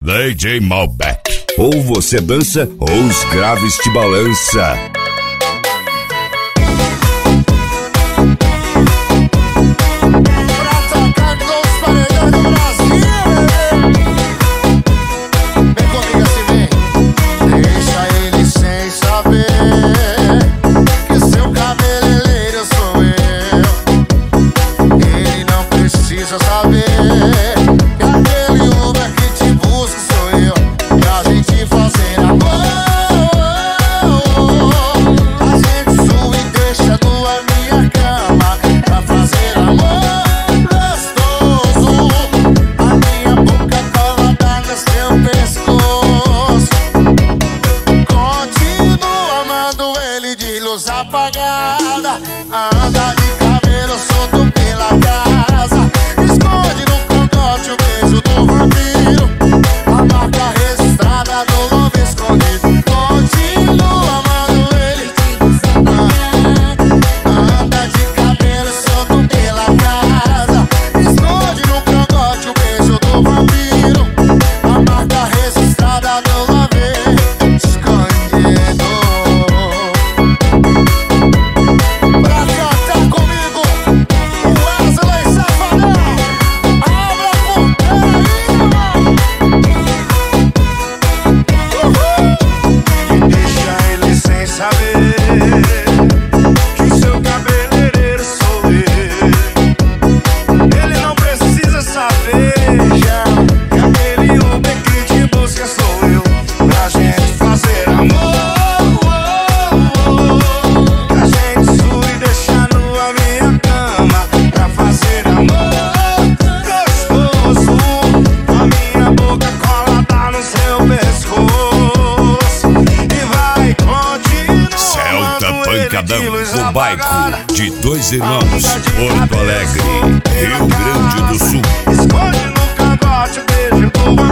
DJ Malbec. Ou você dança ou os graves te balança. Apagada, anda de cabelo solto pela casa, esconde no cangote o beijo do vampiro, a marca registrada do love escondido. Continua amando ele, anda de cabelo solto pela casa, esconde no cangote o beijo do vampiro, a marca registrada do love escondido. O bairro de Dois Irmãos, Porto Alegre, Rio Grande do Sul. Esconde no cangote o beijo do